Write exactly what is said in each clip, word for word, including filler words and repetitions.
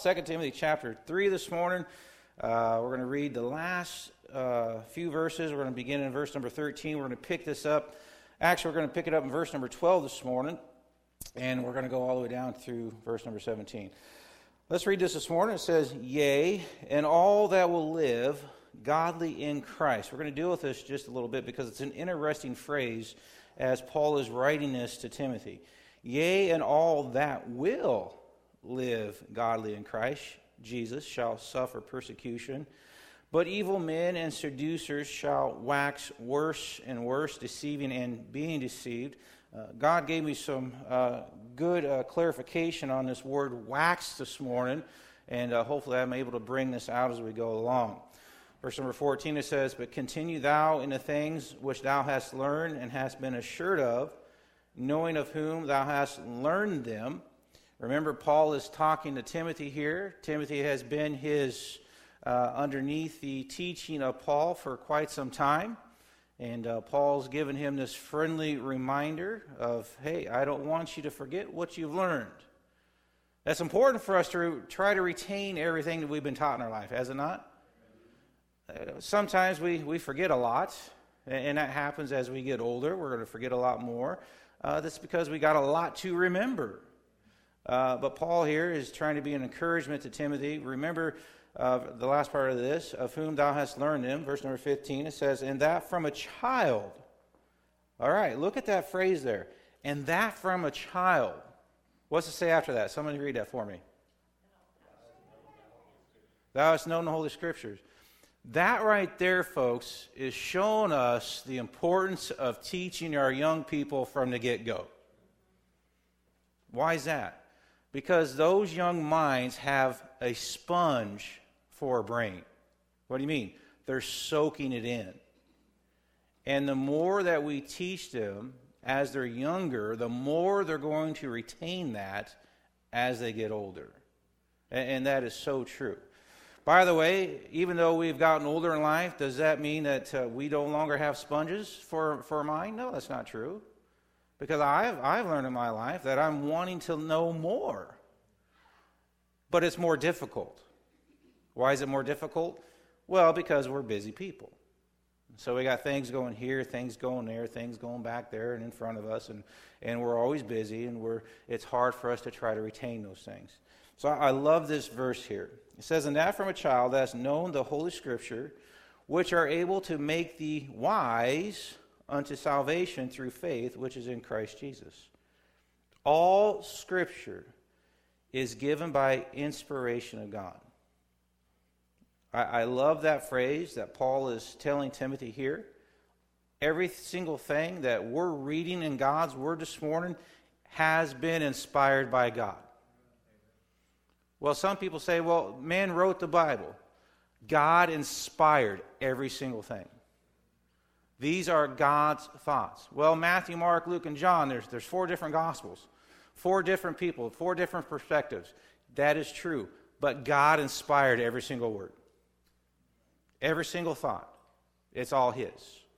Second Timothy chapter three this morning. Uh, we're going to read the last uh, few verses. We're going to begin in verse number thirteen. We're going to pick this up. Actually, we're going to pick it up in verse number twelve this morning, and we're going to go all the way down through verse number seventeen. Let's read this this morning. It says, "Yea, and all that will live godly in Christ." We're going to deal with this just a little bit because it's an interesting phrase as Paul is writing this to Timothy. "Yea, and all that will live godly in Christ Jesus shall suffer persecution. But evil men and seducers shall wax worse and worse, deceiving and being deceived." Uh, God gave me some uh, good uh, clarification on this word wax this morning, and uh, hopefully I'm able to bring this out as we go along. Verse number fourteen, it says, "But continue thou in the things which thou hast learned and hast been assured of, knowing of whom thou hast learned them." Remember, Paul is talking to Timothy here. Timothy has been his uh, underneath the teaching of Paul for quite some time. And uh, Paul's given him this friendly reminder of, hey, I don't want you to forget what you've learned. That's important for us to re- try to retain everything that we've been taught in our life, has it not? Uh, sometimes we, we forget a lot, and, and that happens as we get older. We're going to forget a lot more. Uh, that's because we got a lot to remember. Uh, but Paul here is trying to be an encouragement to Timothy. Remember uh, the last part of this, "of whom thou hast learned them." Verse number fifteen, it says, "And that from a child." All right, look at that phrase there. "And that from a child." What's it say after that? Somebody read that for me. "Thou hast known the Holy Scriptures." That right there, folks, is showing us the importance of teaching our young people from the get-go. Why is that? Because those young minds have a sponge for a brain. What do you mean? They're soaking it in. And the more that we teach them as they're younger, the more they're going to retain that as they get older. And, and that is so true. By the way, even though we've gotten older in life, does that mean that uh, we no longer have sponges for, for a mind? No, that's not true. Because I've, I've learned in my life that I'm wanting to know more. But it's more difficult. Why is it more difficult? Well, because we're busy people. So we got things going here, things going there, things going back there and in front of us, and, and we're always busy, and we're it's hard for us to try to retain those things. So I, I love this verse here. It says, "And that from a child that has known the Holy Scripture, which are able to make thee wise unto salvation through faith, which is in Christ Jesus." All Scripture is given by inspiration of God. I, I love that phrase that Paul is telling Timothy here. Every single thing that we're reading in God's Word this morning has been inspired by God. Well, some people say, well, man wrote the Bible. God inspired every single thing. These are God's thoughts. Well, Matthew, Mark, Luke, and John, there's, there's four different Gospels. Four different people, four different perspectives. That is true. But God inspired every single word. Every single thought. It's all His.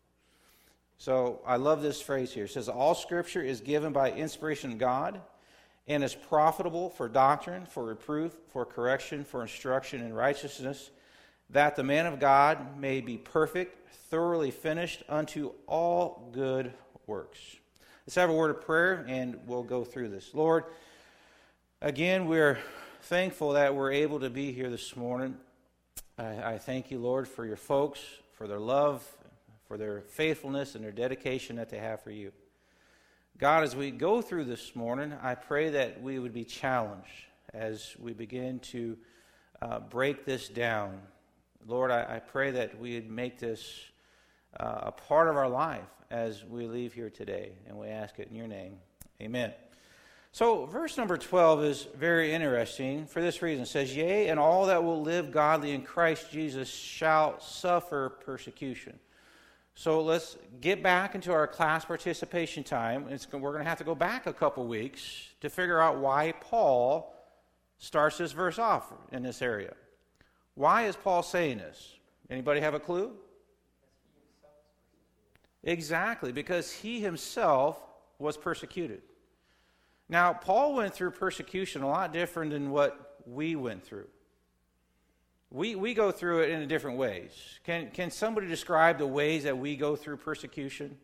So I love this phrase here. It says, "All Scripture is given by inspiration of God and is profitable for doctrine, for reproof, for correction, for instruction in righteousness, that the man of God may be perfect, thoroughly finished unto all good works." Let's have a word of prayer, and we'll go through this. Lord, again, we're thankful that we're able to be here this morning. I, I thank you, Lord, for your folks, for their love, for their faithfulness, and their dedication that they have for you. God, as we go through this morning, I pray that we would be challenged as we begin to uh, break this down. Lord, I, I pray that we would make this uh, a part of our life as we leave here today, and we ask it in your name. Amen. So verse number twelve is very interesting for this reason. It says, "Yea, and all that will live godly in Christ Jesus shall suffer persecution." So let's get back into our class participation time. It's, we're going to have to go back a couple weeks to figure out why Paul starts this verse off in this area. Why is Paul saying this? Anybody have a clue? Exactly, because he himself was persecuted. Now, Paul went through persecution a lot different than what we went through. We we go through it in different ways. Can can somebody describe the ways that we go through persecution?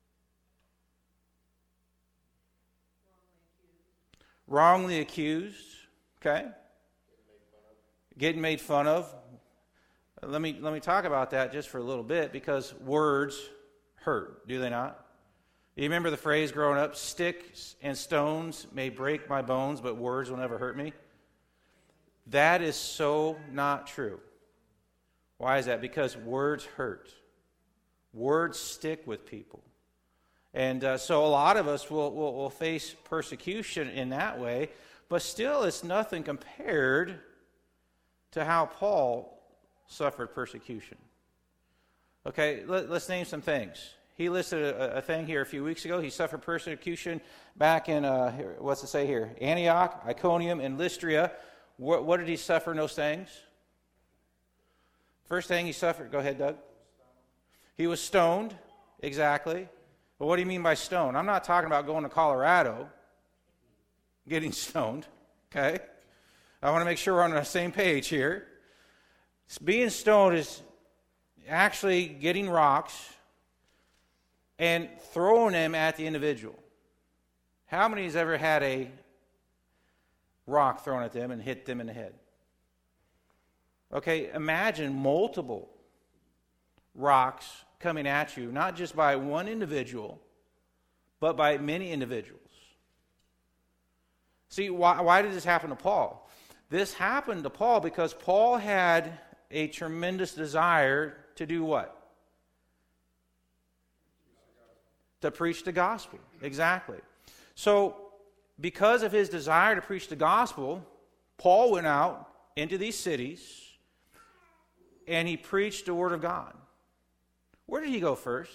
Wrongly accused. Okay. Getting made fun of. Let me let me talk about that just for a little bit, because words hurt, do they not? You remember the phrase growing up, sticks and stones may break my bones, but words will never hurt me? That is so not true. Why is that? Because words hurt. Words stick with people. And uh, so a lot of us will, will, will face persecution in that way, but still it's nothing compared to how Paul suffered persecution. Okay, let, let's name some things. He listed a, a thing here a few weeks ago. He suffered persecution back in, uh, here, what's it say here? Antioch, Iconium, and Lystria. What, what did he suffer in those things? First thing he suffered, go ahead, Doug. He was stoned, exactly. But what do you mean by stoned? I'm not talking about going to Colorado, getting stoned, okay? I want to make sure we're on the same page here. Being stoned is actually getting rocks and throwing them at the individual. How many has ever had a rock thrown at them and hit them in the head? Okay, imagine multiple rocks coming at you, not just by one individual, but by many individuals. See, why, why did this happen to Paul? This happened to Paul because Paul had a tremendous desire to do what? To preach the gospel. Exactly. So, because of his desire to preach the gospel, Paul went out into these cities and he preached the word of God. Where did he go first?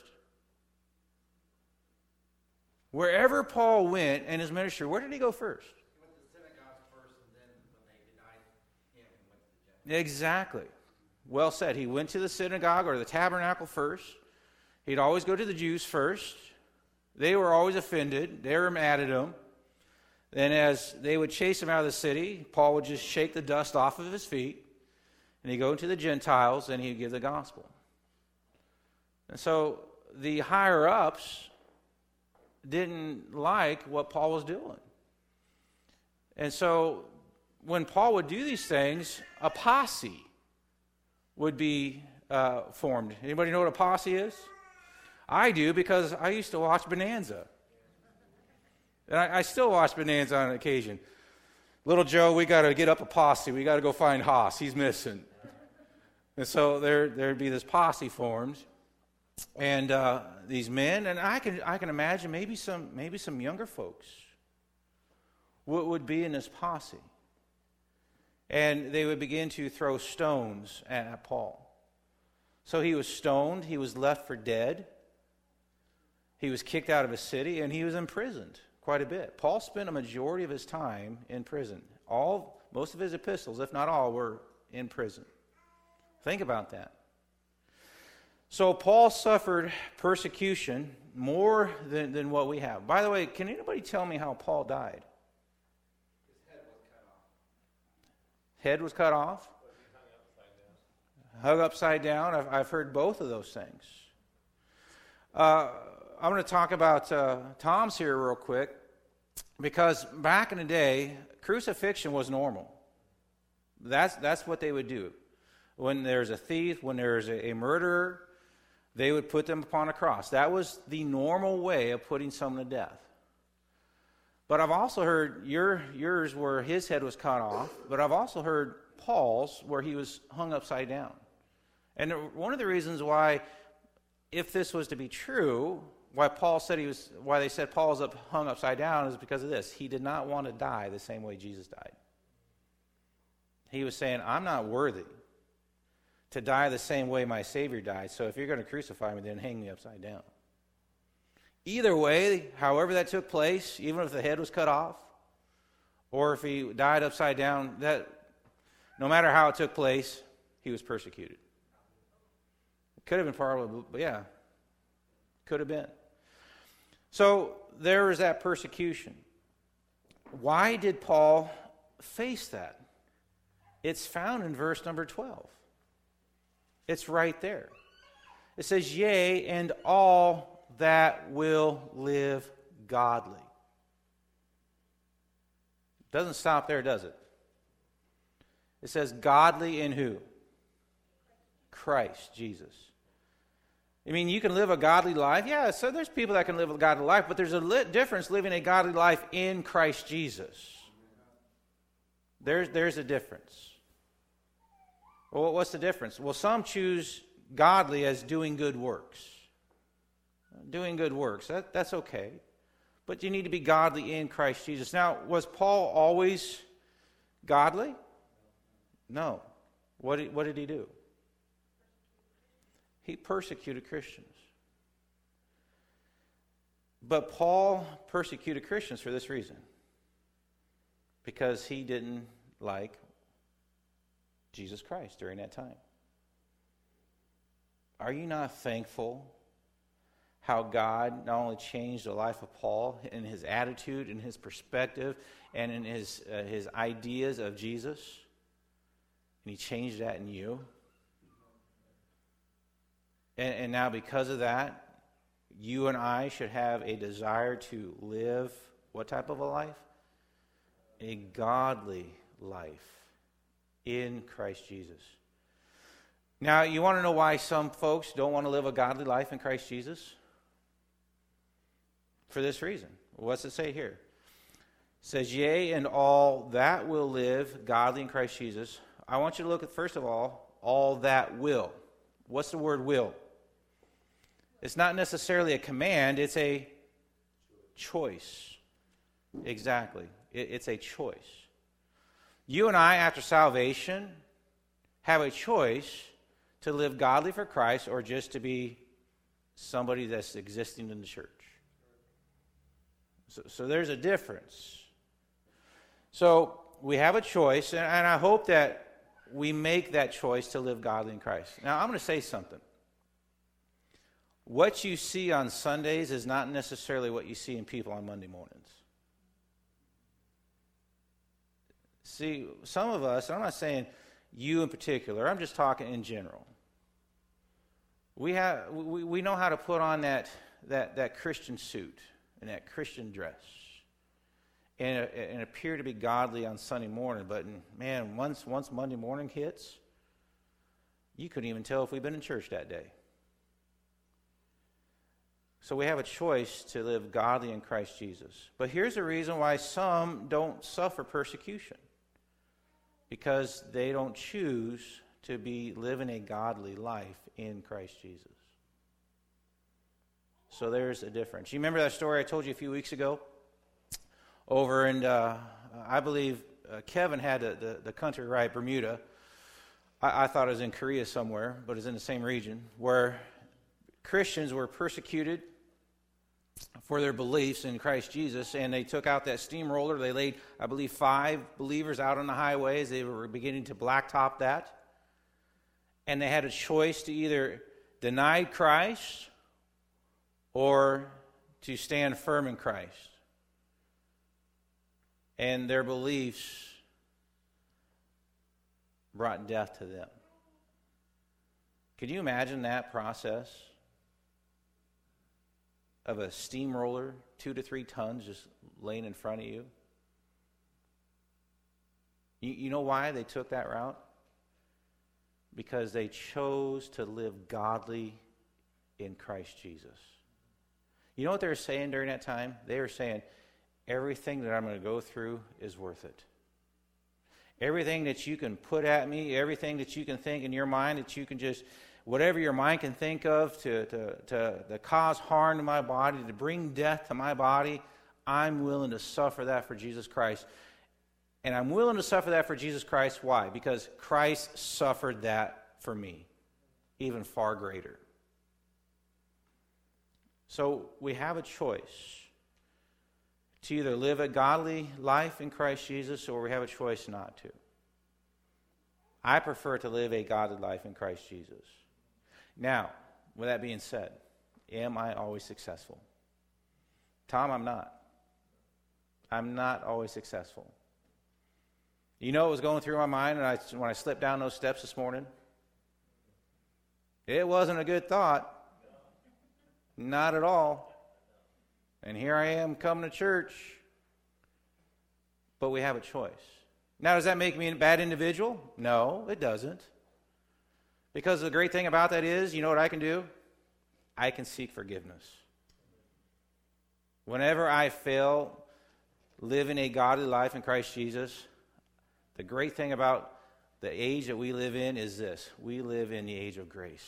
Wherever Paul went in his ministry, where did he go first? He went to the synagogue first, and then when they denied him, he went to the Gentiles. Exactly. Well said. He went to the synagogue or the tabernacle first. He'd always go to the Jews first. They were always offended. They were mad at him. Then as they would chase him out of the city, Paul would just shake the dust off of his feet, and he'd go to the Gentiles, and he'd give the gospel. And so the higher-ups didn't like what Paul was doing. And so when Paul would do these things, a posse would be uh, formed. Anybody know what a posse is? I do, because I used to watch Bonanza. And I, I still watch Bonanza on occasion. Little Joe, we got to get up a posse. We got to go find Haas. He's missing. And so there there'd be this posse formed. And uh, these men, and I can I can imagine maybe some maybe some younger folks would, would be in this posse, and they would begin to throw stones at, at Paul. So he was stoned, he was left for dead, he was kicked out of his city, and he was imprisoned quite a bit. Paul spent a majority of his time in prison. All most of his epistles, if not all, were in prison. Think about that. So Paul suffered persecution more than, than what we have. By the way, can anybody tell me how Paul died? His head was cut off. Head was cut off? Hung upside down. I've, I've heard both of those things. Uh, I'm going to talk about uh, Tom's here real quick, because back in the day, crucifixion was normal. That's, that's what they would do. When there's a thief, when there's a, a murderer, they would put them upon a cross. That was the normal way of putting someone to death. But I've also heard your, yours where his head was cut off, but I've also heard Paul's where he was hung upside down. And one of the reasons why, if this was to be true, why Paul said he was, why they said Paul's up, hung upside down is because of this. He did not want to die the same way Jesus died. He was saying, I'm not worthy to die the same way my Savior died, so if you're going to crucify me, then hang me upside down. Either way, however that took place, even if the head was cut off, or if he died upside down, that no matter how it took place, he was persecuted. It could have been probably, but yeah, could have been. So there was that persecution. Why did Paul face that? It's found in verse number twelve. It's right there. It says, yea, and all that will live godly. Doesn't stop there, does it? It says godly in who? Christ Jesus. I mean, you can live a godly life. Yeah, so there's people that can live a godly life, but there's a li- difference living a godly life in Christ Jesus. There's, there's a difference. Well, what's the difference? Well, some choose godly as doing good works. Doing good works, that, that's okay. But you need to be godly in Christ Jesus. Now, was Paul always godly? No. What did, what did he do? He persecuted Christians. But Paul persecuted Christians for this reason. Because he didn't like Jesus Christ during that time. Are you not thankful how God not only changed the life of Paul in his attitude, in his perspective, and in his uh, his ideas of Jesus? And he changed that in you. And, and now because of that, you and I should have a desire to live what type of a life? A godly life in Christ Jesus. Now, you want to know why some folks don't want to live a godly life in Christ Jesus? For this reason. What's it say here? It says, yea, and all that will live godly in Christ Jesus. I want you to look at, first of all, all that will. What's the word will? It's not necessarily a command, it's a choice. Exactly. It, it's a choice. You and I, after salvation, have a choice to live godly for Christ or just to be somebody that's existing in the church. So, so there's a difference. So we have a choice, and, and I hope that we make that choice to live godly in Christ. Now, I'm going to say something. What you see on Sundays is not necessarily what you see in people on Monday mornings. See, some of us, I'm not saying you in particular, I'm just talking in general. We have we, we know how to put on that that, that Christian suit and that Christian dress and, and appear to be godly on Sunday morning, but man, once once Monday morning hits, you couldn't even tell if we've been in church that day. So we have a choice to live godly in Christ Jesus. But here's the reason why some don't suffer persecution. Because they don't choose to be living a godly life in Christ Jesus. So there's a difference. You remember that story I told you a few weeks ago? Over in, uh, I believe uh, Kevin had the, the, the country right, Bermuda. I, I thought it was in Korea somewhere, but it's in the same region, where Christians were persecuted for their beliefs in Christ Jesus, and they took out that steamroller. They laid, I believe, five believers out on the highways. They were beginning to blacktop that. And they had a choice to either deny Christ or to stand firm in Christ. And their beliefs brought death to them. Could you imagine that process? Of a steamroller, two to three tons, just laying in front of you. You, you know why they took that route? Because they chose to live godly in Christ Jesus. You know what they were saying during that time? They were saying, everything that I'm going to go through is worth it. Everything that you can put at me, everything that you can think in your mind, that you can just... whatever your mind can think of to, to, to, to cause harm to my body, to bring death to my body, I'm willing to suffer that for Jesus Christ. And I'm willing to suffer that for Jesus Christ. Why? Because Christ suffered that for me, even far greater. So we have a choice to either live a godly life in Christ Jesus, or we have a choice not to. I prefer to live a godly life in Christ Jesus. Now, with that being said, am I always successful? Tom, I'm not. I'm not always successful. You know what was going through my mind when I, when I slipped down those steps this morning? It wasn't a good thought. Not at all. And here I am coming to church. But we have a choice. Now, does that make me a bad individual? No, it doesn't. Because the great thing about that is, you know what I can do? I can seek forgiveness. Whenever I fail living a godly life in Christ Jesus, the great thing about the age that we live in is this. We live in the age of grace.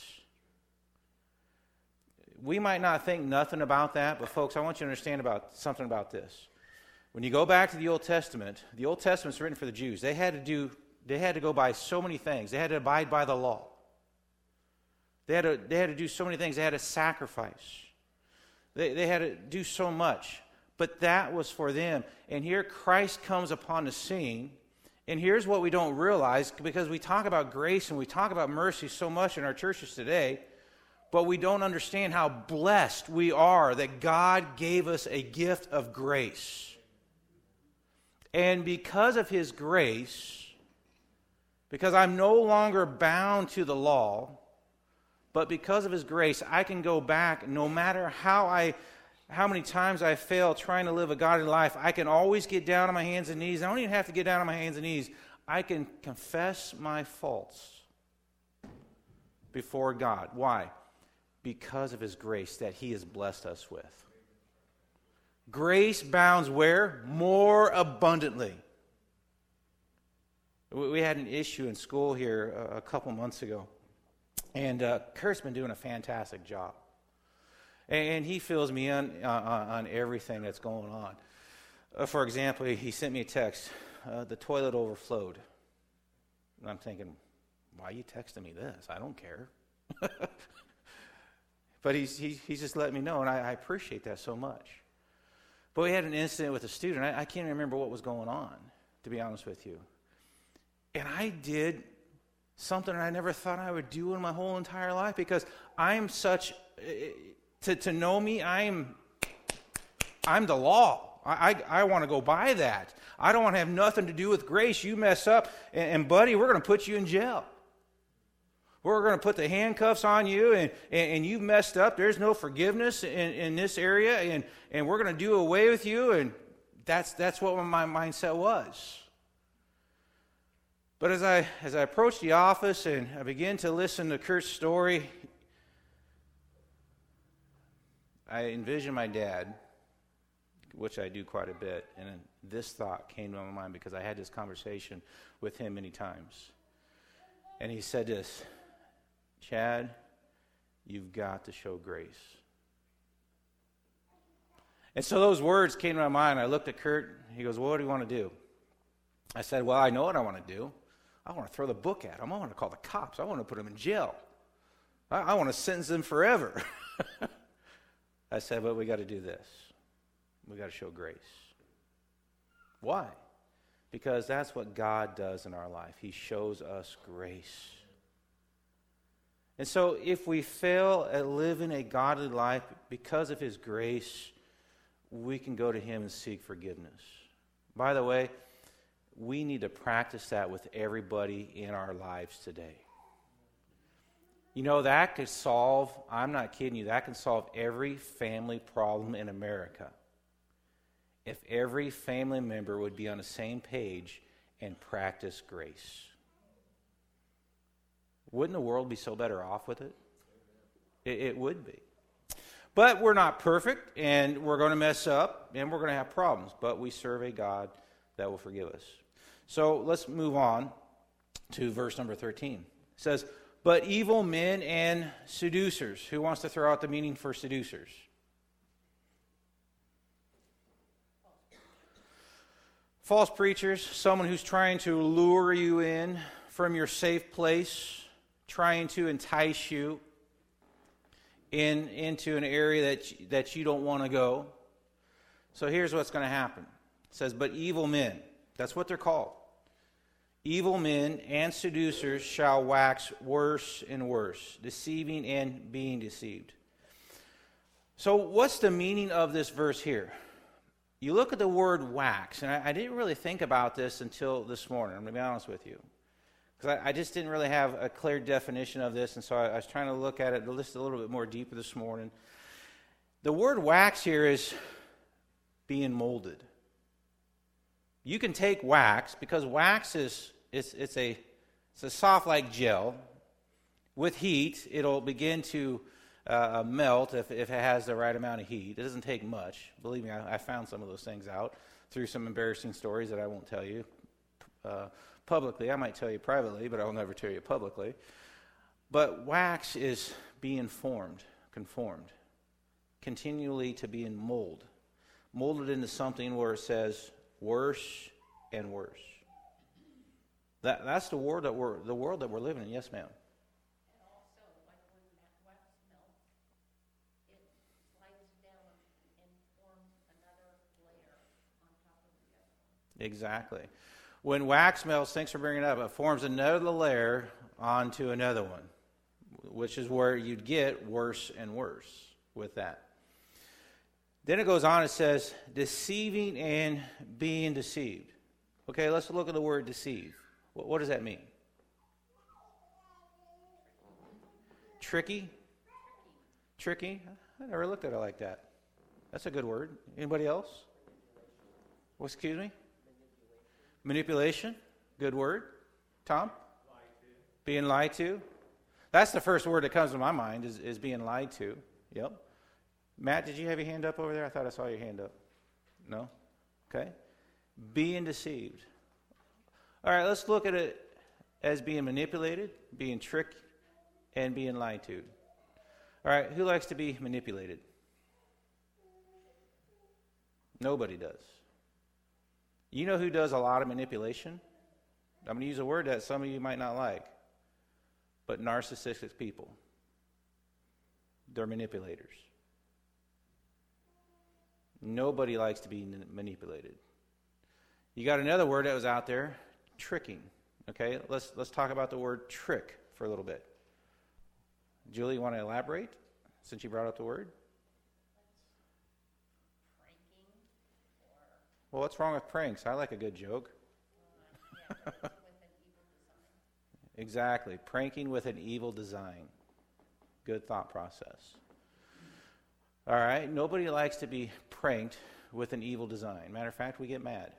We might not think nothing about that, but folks, I want you to understand about something about this. When you go back to the Old Testament, the Old Testament's written for the Jews. They had to do, they had to go by so many things. They had to abide by the law. They had to, they had to do so many things. They had to sacrifice. They, they had to do so much. But that was for them. And here Christ comes upon the scene. And here's what we don't realize, because we talk about grace and we talk about mercy so much in our churches today, but we don't understand how blessed we are that God gave us a gift of grace. And because of His grace, because I'm no longer bound to the law, but because of His grace, I can go back no matter how I, how many times I fail trying to live a godly life. I can always get down on my hands and knees. I don't even have to get down on my hands and knees. I can confess my faults before God. Why? Because of His grace that He has blessed us with. Grace abounds where? More abundantly. We had an issue in school here a couple months ago. And uh, Kurt's been doing a fantastic job. And he fills me in uh, on everything that's going on. Uh, for example, he sent me a text. Uh, the toilet overflowed. And I'm thinking, why are you texting me this? I don't care. But he's, he, he's just letting me know, and I, I appreciate that so much. But we had an incident with a student. I, I can't remember what was going on, to be honest with you. And I did something I never thought I would do in my whole entire life, because I'm such, to, to know me, I'm, I'm the law. I, I, I want to go by that. I don't want to have nothing to do with grace. You mess up, and, and buddy, we're going to put you in jail. We're going to put the handcuffs on you, and, and, and you've messed up. There's no forgiveness in, in this area, and, and we're going to do away with you. And that's that's what my mindset was. But as I as I approached the office and I began to listen to Kurt's story, I envisioned my dad, which I do quite a bit, and this thought came to my mind because I had this conversation with him many times. And he said this, Chad, you've got to show grace. And so those words came to my mind. I looked at Kurt. He goes, well, what do you want to do? I said, well, I know what I want to do. I want to throw the book at him. I want to call the cops. I want to put him in jail. I, I want to sentence him forever. I said, but we got to do this. We got to show grace. Why? Because that's what God does in our life. He shows us grace. And so if we fail at living a godly life because of His grace, we can go to Him and seek forgiveness. By the way, we need to practice that with everybody in our lives today. You know, that could solve, I'm not kidding you, that can solve every family problem in America. If every family member would be on the same page and practice grace. Wouldn't the world be so better off with it? It, it would be. But we're not perfect, and we're going to mess up, and we're going to have problems. But we serve a God that will forgive us. So let's move on to verse number thirteen. It says, but evil men and seducers. Who wants to throw out the meaning for seducers? False preachers, someone who's trying to lure you in from your safe place, trying to entice you in into an area that, that you don't want to go. So here's what's going to happen. It says, but evil men, that's what they're called. Evil men and seducers shall wax worse and worse, deceiving and being deceived. So what's the meaning of this verse here? you look at the word wax, and I, I didn't really think about this until this morning, I'm going to be honest with you. Because I, I just didn't really have a clear definition of this, and so I, I was trying to look at it, the list a little bit more deeper this morning. The word wax here is being molded. You can take wax, because wax is it's, it's a it's a soft like gel. With heat, it'll begin to uh, melt if, if it has the right amount of heat. It doesn't take much. Believe me, I, I found some of those things out through some embarrassing stories that I won't tell you uh, publicly. I might tell you privately, but I will never tell you publicly. But wax is being formed, conformed, continually to be in mold, molded into something where it says worse and worse. That that's the world that we're the world that we're living in. Yes, ma'am. And also, like when that wax melts, it slides down and forms another layer on top of the other one. Exactly. When wax melts, thanks for bringing it up, it forms another layer onto another one, which is where you'd get worse and worse with that. Then it goes on, it says, deceiving and being deceived. Okay, let's look at the word deceive. What, what does that mean? Tricky? Tricky? I never looked at it like that. That's a good word. Anybody else? Well, excuse me? Manipulation. Good word. Tom? Lie to. Being lied to. That's the first word that comes to my mind is, is being lied to. Yep. Matt, did you have your hand up over there? I thought I saw your hand up. No? Okay. Being deceived. All right, let's look at it as being manipulated, being tricked, and being lied to. All right, who likes to be manipulated? Nobody does. You know who does a lot of manipulation? I'm going to use a word that some of you might not like, but narcissistic people. They're manipulators. Nobody likes to be manipulated. You got another word that was out there, tricking. Okay, let's let's talk about the word trick for a little bit. Julie, you want to elaborate since you brought up the word? Pranking or Well, what's wrong with pranks? I like a good joke. uh, yeah, with an evil design. Exactly, pranking with an evil design. Good thought process. All right, nobody likes to be pranked with an evil design. Matter of fact, we get mad.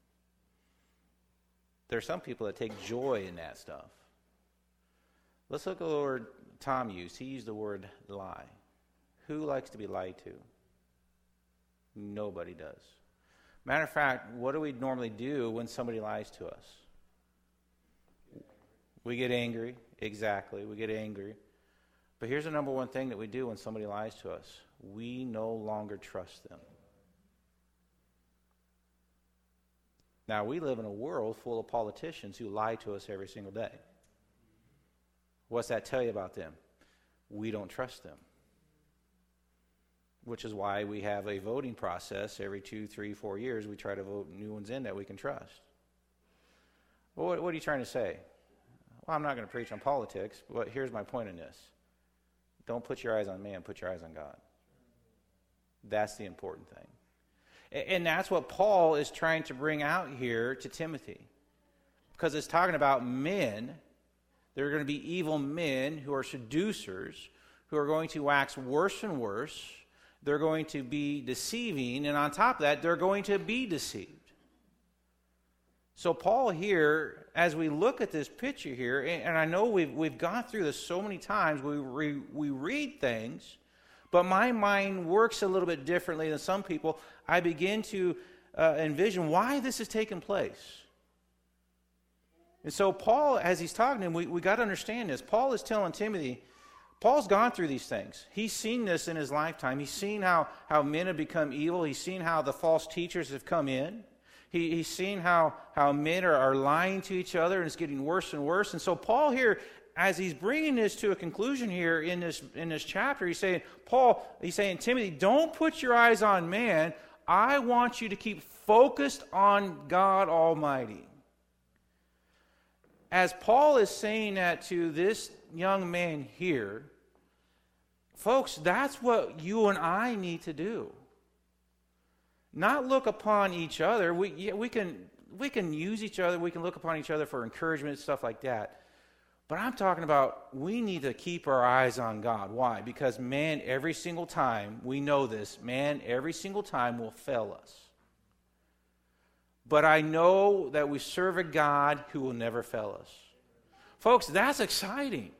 There are some people that take joy in that stuff. Let's look at the word Tom used. He used the word lie. Who likes to be lied to? Nobody does. Matter of fact, what do we normally do when somebody lies to us? We get angry. Exactly, we get angry. But here's the number one thing that we do when somebody lies to us. We no longer trust them. Now, we live in a world full of politicians who lie to us every single day. What's that tell you about them? We don't trust them. Which is why we have a voting process every two, three, four years. We try to vote new ones in that we can trust. Well, what, what are you trying to say? Well, I'm not going to preach on politics, but here's my point in this. Don't put your eyes on man, put your eyes on God. That's the important thing. And that's what Paul is trying to bring out here to Timothy. Because it's talking about men. There are going to be evil men who are seducers, who are going to wax worse and worse. They're going to be deceiving, and on top of that, they're going to be deceived. So Paul here, as we look at this picture here, and I know we've we've gone through this so many times, we re, we read things, but my mind works a little bit differently than some people. I begin to uh, envision why this is taking place. And so Paul, as he's talking to him, we, we got to understand this. Paul is telling Timothy, Paul's gone through these things. He's seen this in his lifetime. He's seen how, how men have become evil. He's seen how the false teachers have come in. He, he's seen how, how men are, are lying to each other, and it's getting worse and worse. And so Paul here, as he's bringing this to a conclusion here in this, in this chapter, he's saying, Paul, he's saying, Timothy, don't put your eyes on man. I want you to keep focused on God Almighty. As Paul is saying that to this young man here, folks, that's what you and I need to do. Not look upon each other. We, yeah, we, can, we can use each other. We can look upon each other for encouragement, stuff like that. But I'm talking about we need to keep our eyes on God. Why? Because man, every single time, we know this, man, every single time will fail us. But I know that we serve a God who will never fail us. Folks, that's exciting.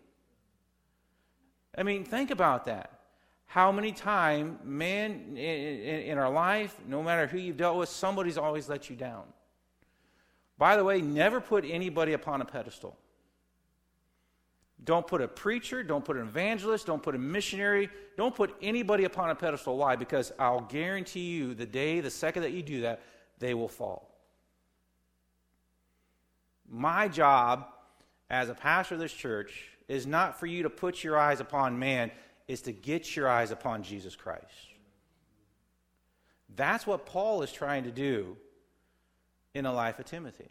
I mean, think about that. How many times, man, in, in, in our life, no matter who you've dealt with, somebody's always let you down. By the way, never put anybody upon a pedestal. Don't put a preacher, don't put an evangelist, don't put a missionary, don't put anybody upon a pedestal. Why? Because I'll guarantee you the day, the second that you do that, they will fall. My job as a pastor of this church is not for you to put your eyes upon man, is to get your eyes upon Jesus Christ. That's what Paul is trying to do in the life of Timothy.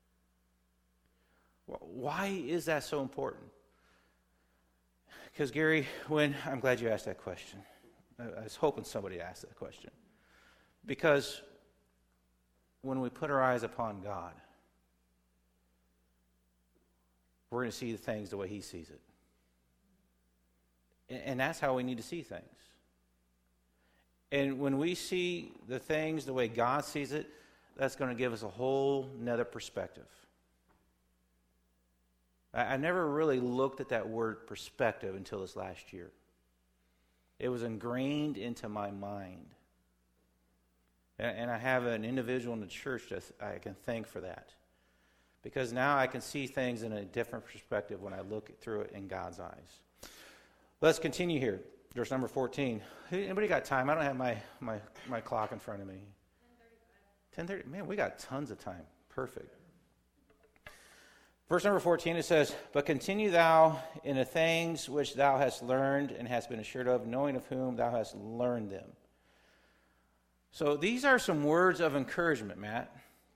Why is that so important? Because, Gary, when I'm glad you asked that question. I was hoping somebody asked that question. Because when we put our eyes upon God, we're going to see the things the way he sees it. And that's how we need to see things. And when we see the things the way God sees it, that's going to give us a whole nother perspective. I never really looked at that word perspective until this last year. It was ingrained into my mind. And I have an individual in the church that I can thank for that. Because now I can see things in a different perspective when I look through it in God's eyes. Let's continue here. Verse number fourteen. Anybody got time? I don't have my, my, my clock in front of me. ten thirty. Man, we got tons of time. Perfect. Verse number fourteen, it says, "But continue thou in the things which thou hast learned and hast been assured of, knowing of whom thou hast learned them." So these are some words of encouragement, Matt.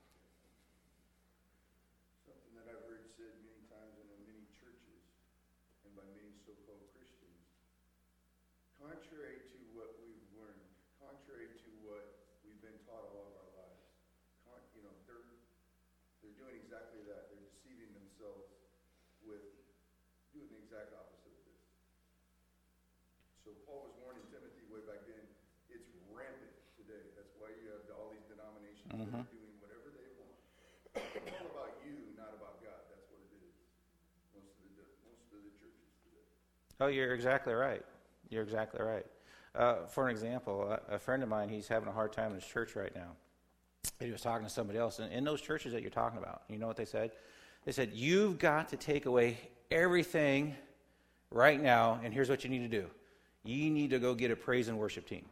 Something that I've heard said many times in many churches and by many so-called Christians. Contrary to what we've learned, contrary to what we've been taught all of our lives, con- you know, they're they're doing exactly that. They're deceiving themselves with doing the exact opposite of this. So Paul was warning Timothy way back then. It's rampant today. That's why you have all these denominations mm-hmm. that are doing whatever they want. It's all about you, not about God. That's what it is. Most of the most of the churches today. Oh, you're exactly right. You're exactly right. Uh, for an example, a, a friend of mine, he's having a hard time in his church right now. He was talking to somebody else, and in those churches that you're talking about, you know what they said? They said, you've got to take away everything right now, and here's what you need to do. You need to go get a praise and worship team.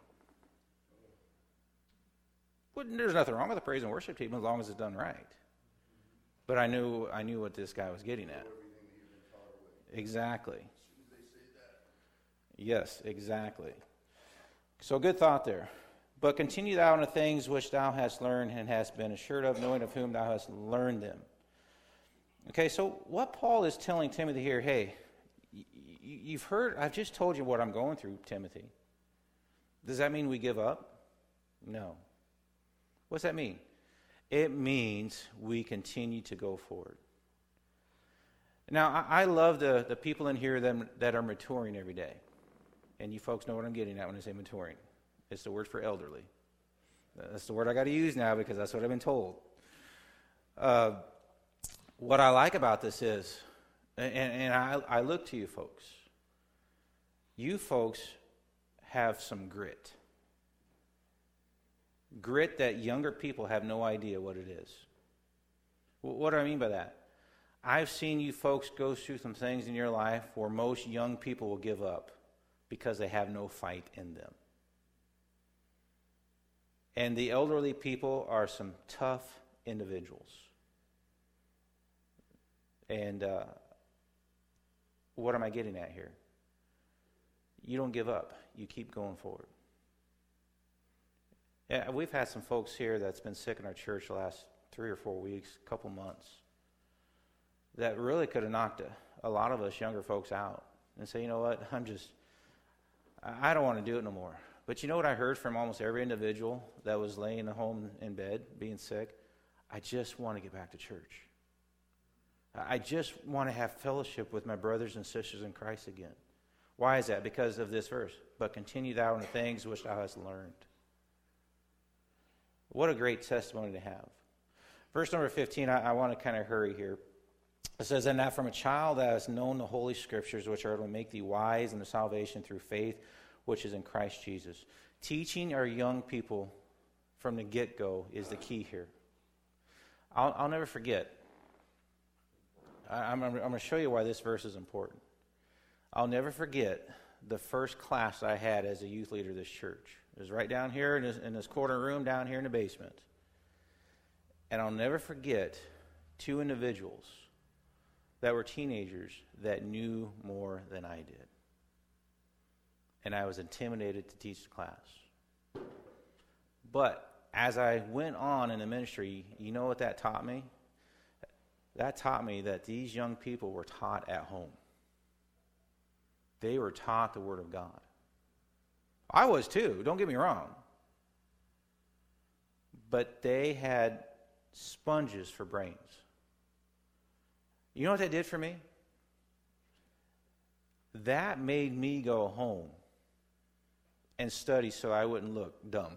Well, there's nothing wrong with a praise and worship team as long as it's done right. But I knew I knew what this guy was getting at. Exactly. Yes, exactly. So good thought there. But continue thou in the things which thou hast learned and hast been assured of, knowing of whom thou hast learned them. Okay, so what Paul is telling Timothy here, hey, y- y- you've heard, I've just told you what I'm going through, Timothy. Does that mean we give up? No. What's that mean? It means we continue to go forward. Now, I, I love the, the people in here that, that are maturing every day. And you folks know what I'm getting at when I say maturing. It's the word for elderly. That's the word I got to use now because that's what I've been told. Uh, what I like about this is, and, and I, I look to you folks, you folks have some grit. Grit that younger people have no idea what it is. What do I mean by that? I've seen you folks go through some things in your life where most young people will give up because they have no fight in them. And the elderly people are some tough individuals. And uh, what am I getting at here? You don't give up. You keep going forward. Yeah, we've had some folks here that's been sick in our church the last three or four weeks, couple months, that really could have knocked a, a lot of us younger folks out and say, you know what, I'm just, I don't want to do it no more. But you know what I heard from almost every individual that was laying at home in bed, being sick? I just want to get back to church. I just want to have fellowship with my brothers and sisters in Christ again. Why is that? Because of this verse. But continue thou in the things which thou hast learned. What a great testimony to have. Verse number fifteen, I, I want to kind of hurry here. It says, and that from a child thou hast known the holy scriptures, which are to make thee wise in the salvation through faith, which is in Christ Jesus. Teaching our young people from the get-go is the key here. I'll, I'll never forget. I, I'm, I'm going to show you why this verse is important. I'll never forget the first class I had as a youth leader of this church. It was right down here in this, in this corner room down here in the basement. And I'll never forget two individuals that were teenagers that knew more than I did. And I was intimidated to teach the class. But as I went on in the ministry, you know what that taught me? That taught me that these young people were taught at home. They were taught the Word of God. I was too, don't get me wrong. But they had sponges for brains. You know what that did for me? That made me go home and study so I wouldn't look dumb.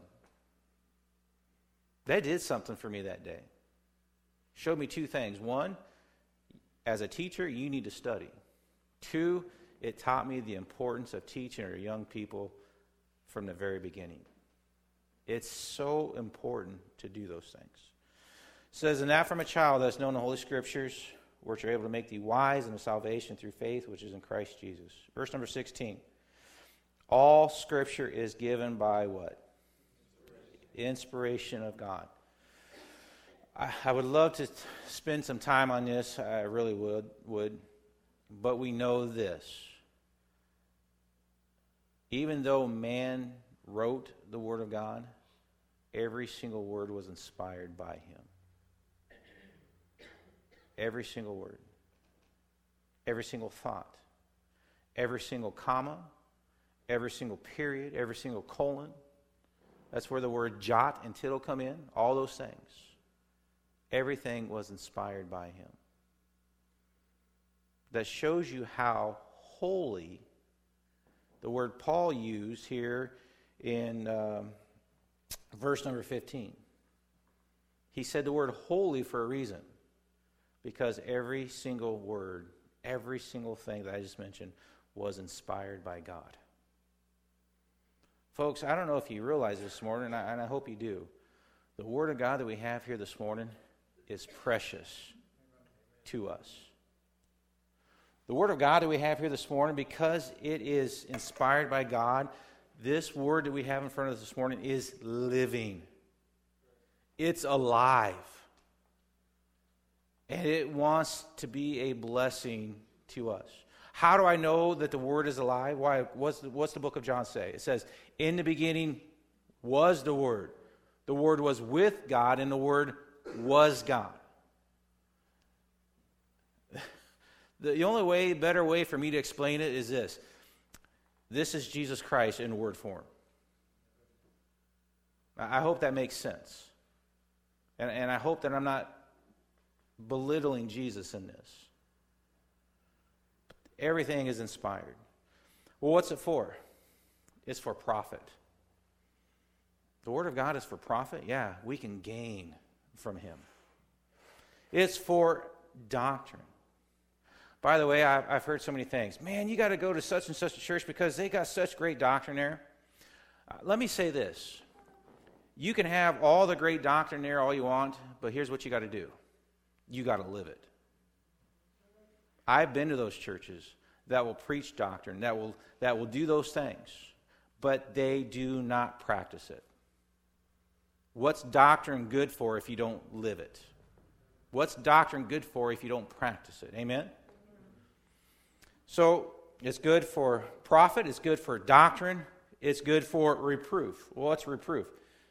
That did something for me that day. Showed me two things. One, as a teacher, you need to study. Two, it taught me the importance of teaching our young people from the very beginning. It's so important to do those things. It says, and that from a child that's known the Holy Scriptures, which are able to make thee wise in the salvation through faith, which is in Christ Jesus. Verse number sixteen. All Scripture is given by what? Inspiration of God. I, I would love to spend some time on this. I really would, would. But we know this. Even though man wrote the Word of God, every single word was inspired by him. Every single word. Every single thought. Every single comma. Every single period. Every single colon. That's where the word jot and tittle come in. All those things. Everything was inspired by him. That shows you how holy the word Paul used here in um, verse number fifteen. He said the word holy for a reason. Because every single word, every single thing that I just mentioned was inspired by God. Folks, I don't know if you realize this morning, and I, and I hope you do. The Word of God that we have here this morning is precious to us. The Word of God that we have here this morning, because it is inspired by God, this Word that we have in front of us this morning is living. It's alive. And it wants to be a blessing to us. How do I know that the Word is alive? Why? What's the, what's the book of John say? It says, in the beginning was the Word. The Word was with God, and the Word was God. The only way, better way for me to explain it is this. This is Jesus Christ in word form. I hope that makes sense. And, and I hope that I'm not belittling Jesus in this. Everything is inspired. Well, what's it for? It's for profit. The Word of God is for profit? Yeah, we can gain from Him. It's for doctrine. By the way, I've, I've heard so many things. Man, you got to go to such and such a church because they got such great doctrine there. Uh, let me say this. You can have all the great doctrine there all you want, but here's what you got to do. You got to live it. I've been to those churches that will preach doctrine, that will that will do those things, but they do not practice it. What's doctrine good for if you don't live it? What's doctrine good for if you don't practice it? Amen? So, it's good for profit, it's good for doctrine, it's good for reproof. Well, what's reproof?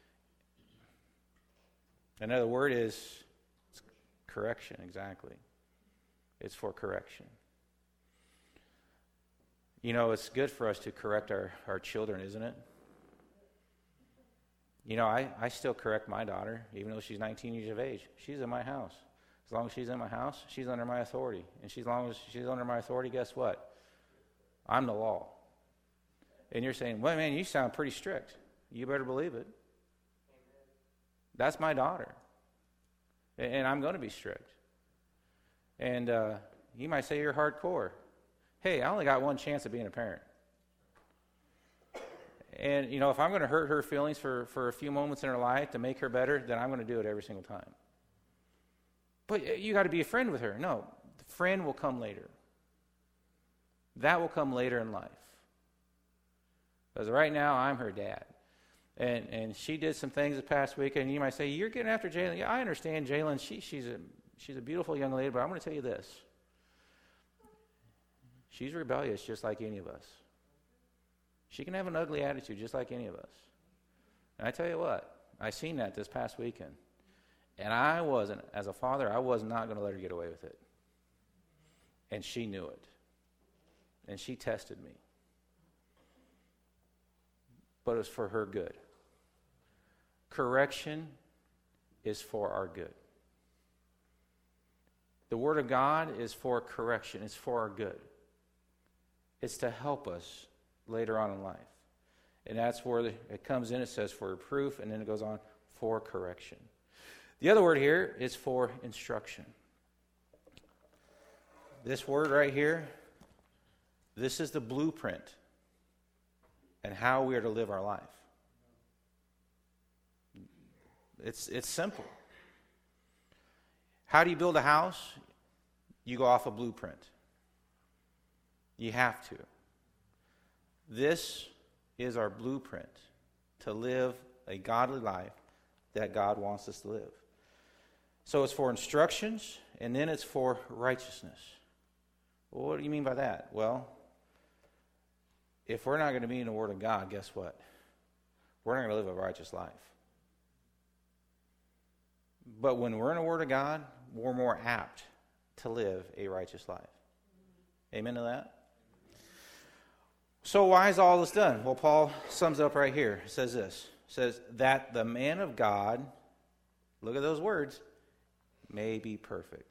Another word is correction, exactly. It's for correction. You know, it's good for us to correct our, our children, isn't it? You know, I, I still correct my daughter, even though she's nineteen years of age. She's in my house. As long as she's in my house, she's under my authority. And she, as long as she's under my authority, guess what? I'm the law. And you're saying, well, man, you sound pretty strict. You better believe it. That's my daughter. And, and I'm going to be strict. And uh, you might say you're hardcore. Hey, I only got one chance of being a parent. And, you know, if I'm going to hurt her feelings for, for a few moments in her life to make her better, then I'm going to do it every single time. But you got to be a friend with her. No, the friend will come later. That will come later in life. Because right now, I'm her dad. And and she did some things this past weekend, and you might say, you're getting after Jalen. Yeah, I understand Jalen. She, she's, a, she's a beautiful young lady, but I'm going to tell you this. She's rebellious just like any of us. She can have an ugly attitude just like any of us. And I tell you what, I seen that this past weekend. And I wasn't, as a father, I was not going to let her get away with it. And she knew it. And she tested me. But it was for her good. Correction is for our good. The Word of God is for correction. It's for our good. It's to help us later on in life. And that's where it comes in. It says for reproof, and then it goes on for correction. The other word here is for instruction. This word right here, this is the blueprint and how we are to live our life. It's it's simple. How do you build a house? You go off a blueprint. You have to. This is our blueprint to live a godly life that God wants us to live. So it's for instructions, and then it's for righteousness. Well, what do you mean by that? Well, if we're not going to be in the Word of God, guess what? We're not going to live a righteous life. But when we're in the Word of God, we're more apt to live a righteous life. Amen to that? So why is all this done? Well, Paul sums up right here. He says this. He says, that the man of God, look at those words, may be perfect.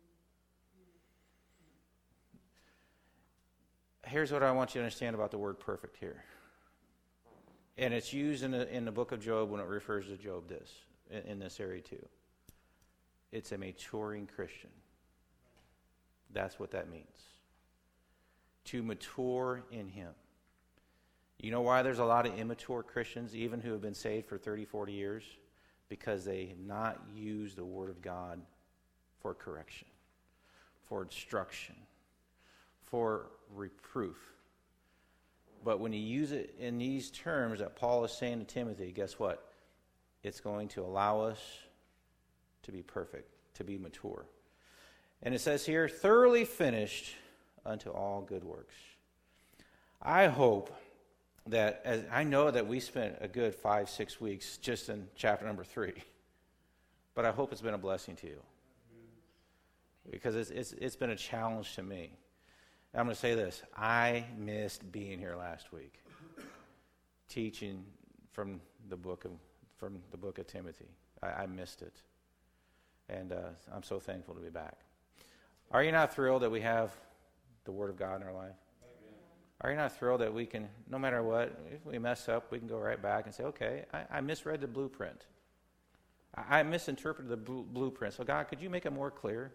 Here's what I want you to understand about the word perfect here. And it's used in the, in the book of Job when it refers to Job this, in, in this area too. It's a maturing Christian. That's what that means. To mature in Him. You know why there's a lot of immature Christians, even who have been saved for thirty, forty years? Because they have not used the Word of God for correction, for instruction, for reproof. But when you use it in these terms that Paul is saying to Timothy, guess what? It's going to allow us to be perfect, to be mature. And it says here, thoroughly finished unto all good works. I hope that, as I know that we spent a good five, six weeks just in chapter number three, but I hope it's been a blessing to you. Because it's it's, it's been a challenge to me. And I'm going to say this, I missed being here last week, teaching from the book of from the book of Timothy. I, I missed it. And uh, I'm so thankful to be back. Are you not thrilled that we have the Word of God in our life? Are you not thrilled that we can, no matter what, if we mess up, we can go right back and say, okay, I, I misread the blueprint. I, I misinterpreted the bl- blueprint. So God, could you make it more clear?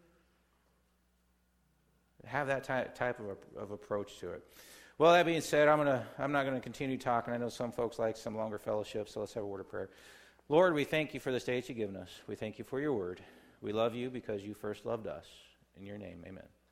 Have that ty- type of, a, of approach to it. Well, that being said, I'm gonna I'm not gonna continue talking. I know some folks like some longer fellowships, so let's have a word of prayer. Lord, we thank you for this day that you've given us. We thank you for your word. We love you because you first loved us. In your name, amen.